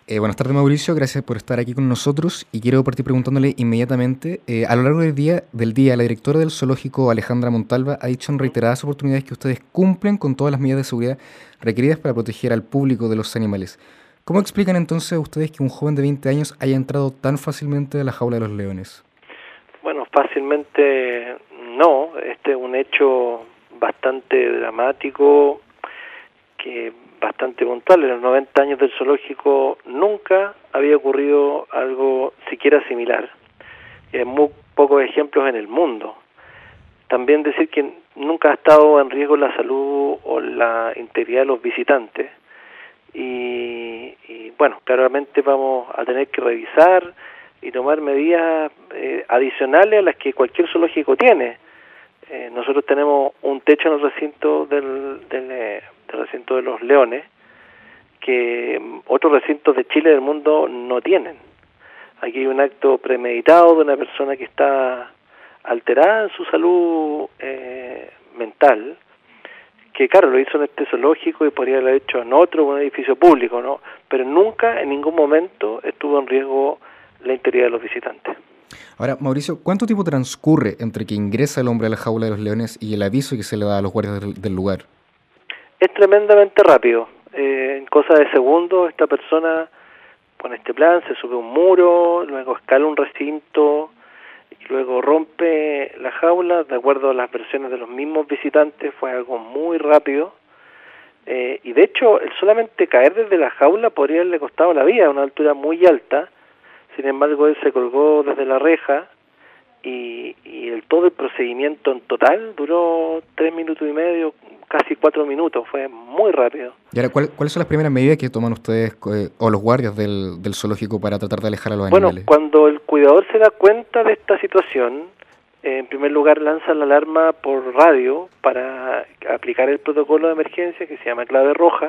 Buenas tardes, Mauricio. Gracias por estar aquí con nosotros y quiero partir preguntándole inmediatamente. A lo largo del día, la directora del zoológico, Alejandra Montalva, ha dicho en ¿Mm? reiteradas oportunidades que ustedes cumplen con todas las medidas de seguridad requeridas para proteger al público de los animales. ¿Cómo explican entonces a ustedes que un joven de 20 años haya entrado tan fácilmente a la jaula de los leones? Bueno, fácilmente no. Este es un hecho bastante dramático, que bastante puntual. En los 90 años del zoológico nunca había ocurrido algo siquiera similar. Hay muy pocos ejemplos en el mundo. También decir que nunca ha estado en riesgo la salud o la integridad de los visitantes. Y bueno, claramente vamos a tener que revisar y tomar medidas adicionales a las que cualquier zoológico tiene. Nosotros tenemos un techo en el recinto del recinto de los leones que otros recintos de Chile y del mundo no tienen. Aquí hay un acto premeditado de una persona que está alterada en su salud mental, que claro, lo hizo en este zoológico y podría haberlo hecho en otro, en un edificio público, ¿no? Pero nunca, en ningún momento, estuvo en riesgo la integridad de los visitantes. Ahora, Mauricio, ¿cuánto tiempo transcurre entre que ingresa el hombre a la jaula de los leones y el aviso que se le da a los guardias del lugar? Es tremendamente rápido. En cosa de segundos, esta persona pone este plan, se sube a un muro, luego escala un recinto y luego rompe la jaula. De acuerdo a las versiones de los mismos visitantes, fue algo muy rápido. Y de hecho, el solamente caer desde la jaula podría haberle costado la vida a una altura muy alta. Sin embargo, él se colgó desde la reja y todo el procedimiento en total duró 3 minutos y medio, casi 4 minutos. Fue muy rápido. Y ahora, ¿cuáles son las primeras medidas que toman ustedes o los guardias del zoológico para tratar de alejar a los Bueno, animales? cuando el cuidador se da cuenta de esta situación, en primer lugar lanza la alarma por radio para aplicar el protocolo de emergencia que se llama clave roja,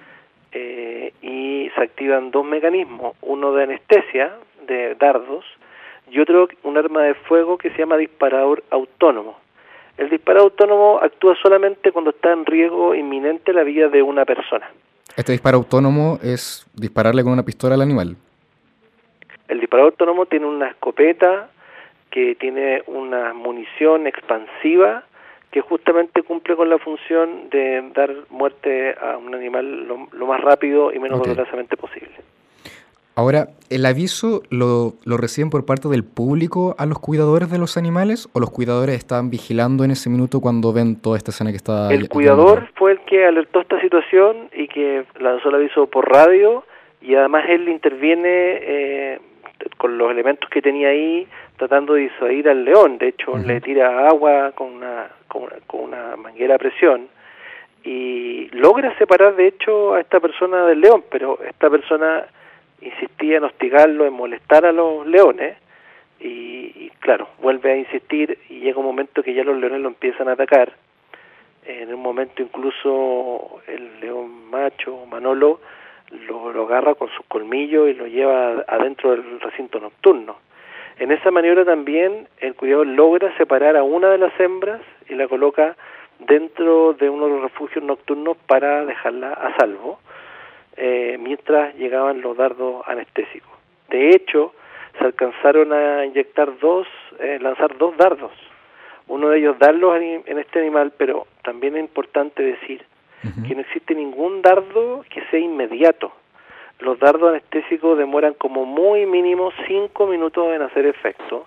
y se activan dos mecanismos, uno de anestesia, de dardos, y otro, un arma de fuego que se llama disparador autónomo. El disparador autónomo actúa solamente cuando está en riesgo inminente la vida de una persona. Este disparo autónomo es dispararle con una pistola al animal. El disparador autónomo tiene una escopeta que tiene una munición expansiva que justamente cumple con la función de dar muerte a un animal lo más rápido y menos Ok. dolorosamente posible. Ahora, ¿el aviso lo reciben por parte del público a los cuidadores de los animales o los cuidadores están vigilando en ese minuto cuando ven toda esta escena que está El llevando a cabo? cuidador fue el que alertó esta situación y que lanzó el aviso por radio, y además él interviene con los elementos que tenía ahí tratando de disuadir al león. De hecho, le Ujú. tira agua con una manguera a presión y logra separar de hecho a esta persona del león, pero esta persona insistía en hostigarlo, en molestar a los leones y claro, vuelve a insistir y llega un momento que ya los leones lo empiezan a atacar. En un momento incluso el león macho, Manolo, lo agarra con sus colmillos y lo lleva adentro del recinto nocturno. En esa maniobra también el cuidador logra separar a una de las hembras y la coloca dentro de uno de los refugios nocturnos para dejarla a salvo, mientras llegaban los dardos anestésicos. De hecho, se alcanzaron a lanzar dos dardos. Uno de ellos darlos en este animal, pero también es importante decir Ujú. que no existe ningún dardo que sea inmediato. Los dardos anestésicos demoran como muy mínimo 5 minutos en hacer efecto,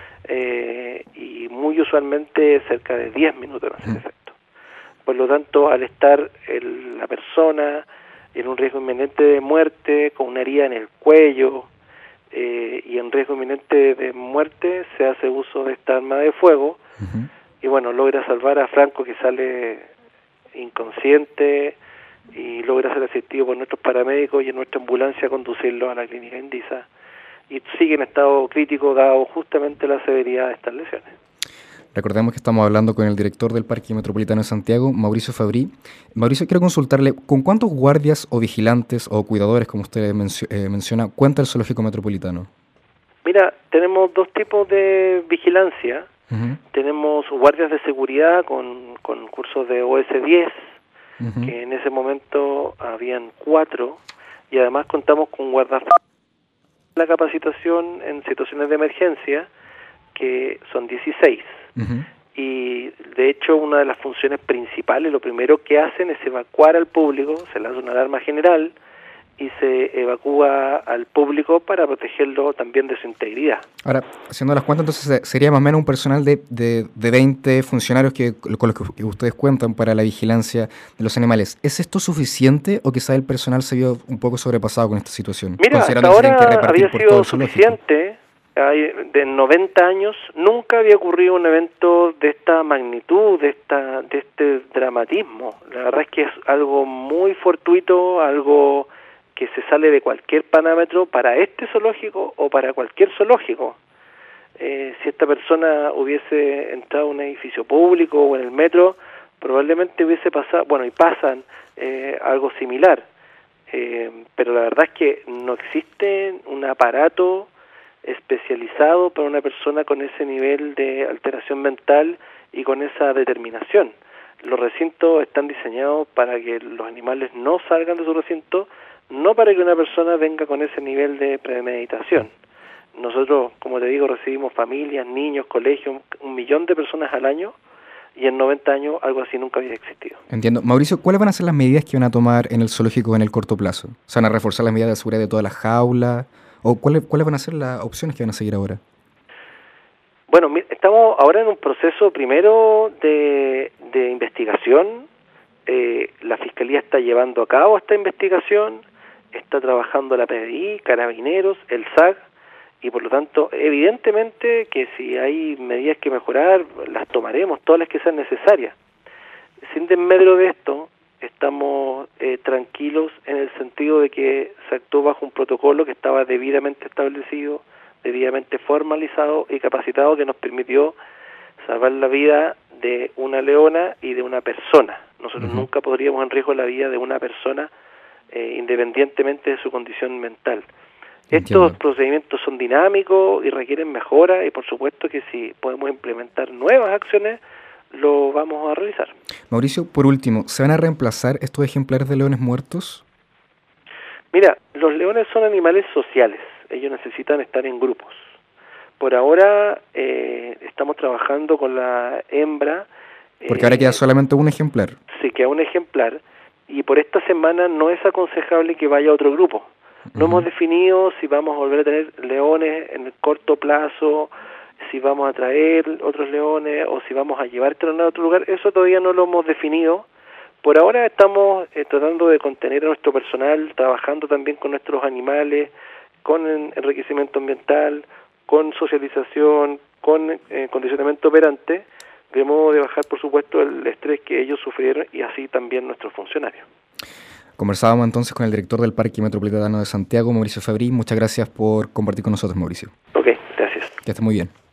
y muy usualmente cerca de 10 minutos en hacer Ujú. efecto. Por lo tanto, al estar la persona en un riesgo inminente de muerte, con una herida en el cuello y en riesgo inminente de muerte, se hace uso de esta arma de fuego Ujú. y bueno, logra salvar a Franco, que sale inconsciente, y logra ser asistido por nuestros paramédicos y en nuestra ambulancia conducirlo a la clínica Indisa, y sigue en estado crítico dado justamente la severidad de estas lesiones. Recordemos que estamos hablando con el director del Parque Metropolitano de Santiago, Mauricio Fabrí. Mauricio, quiero consultarle, ¿con cuántos guardias o vigilantes o cuidadores, como usted menciona, cuenta el Zoológico Metropolitano? Mira, tenemos dos tipos de vigilancia. Ujú. Tenemos guardias de seguridad con cursos de OS-10, Ujú. que en ese momento habían 4, y además contamos con guardaespaldas la capacitación en situaciones de emergencia, que son 16. Ujú. Y de hecho una de las funciones principales, lo primero que hacen es evacuar al público, se lanza una alarma general y se evacúa al público para protegerlo también de su integridad. Ahora, haciendo las cuentas, entonces sería más o menos un personal de 20 funcionarios con los que ustedes cuentan para la vigilancia de los animales. ¿Es esto suficiente o quizá el personal se vio un poco sobrepasado con esta situación? Mira, hasta Considerando que se tienen que ahora repartir había por todo sido el zoológico. suficiente. De 90 años nunca había ocurrido un evento de esta magnitud, de este dramatismo. La verdad es que es algo muy fortuito, algo que se sale de cualquier parámetro para este zoológico o para cualquier zoológico. Si esta persona hubiese entrado a un edificio público o en el metro, probablemente hubiese pasado, bueno, y pasan algo similar. Pero la verdad es que no existe un aparato especializado para una persona con ese nivel de alteración mental y con esa determinación. Los recintos están diseñados para que los animales no salgan de su recinto, no para que una persona venga con ese nivel de premeditación. Nosotros, como te digo, recibimos familias, niños, colegios, 1 millón de personas al año, y en 90 años algo así nunca había existido. Entiendo. Mauricio, ¿cuáles van a ser las medidas que van a tomar en el zoológico en el corto plazo? ¿Se van a reforzar las medidas de seguridad de todas las jaulas? ¿O cuáles van a ser las opciones que van a seguir ahora? Bueno, estamos ahora en un proceso primero de investigación. La Fiscalía está llevando a cabo esta investigación, está trabajando la PDI, Carabineros, el SAC, y por lo tanto, evidentemente que si hay medidas que mejorar, las tomaremos, todas las que sean necesarias. Sin desmedro de esto, estamos tranquilos en el sentido de que se actuó bajo un protocolo que estaba debidamente establecido, debidamente formalizado y capacitado, que nos permitió salvar la vida de una leona y de una persona. Nosotros nunca podríamos en riesgo la vida de una persona independientemente de su condición mental. Entiendo. Estos procedimientos son dinámicos y requieren mejora, y por supuesto que si podemos implementar nuevas acciones, lo vamos a realizar. Mauricio, por último, ¿se van a reemplazar estos ejemplares de leones muertos? Mira, los leones son animales sociales, ellos necesitan estar en grupos. Por ahora estamos trabajando con la hembra. Porque ahora queda solamente un ejemplar. Sí, queda un ejemplar, y por esta semana no es aconsejable que vaya a otro grupo. No hemos definido si vamos a volver a tener leones en el corto plazo, si vamos a traer otros leones o si vamos a llevártelo a otro lugar. Eso todavía no lo hemos definido. Por ahora estamos tratando de contener a nuestro personal, trabajando también con nuestros animales, con enriquecimiento ambiental, con socialización, con condicionamiento operante, de modo de bajar, por supuesto, el estrés que ellos sufrieron, y así también nuestros funcionarios. Conversábamos entonces con el director del Parque Metropolitano de Santiago, Mauricio Fabrí. Muchas gracias por compartir con nosotros, Mauricio. Ok, gracias. Que esté muy bien.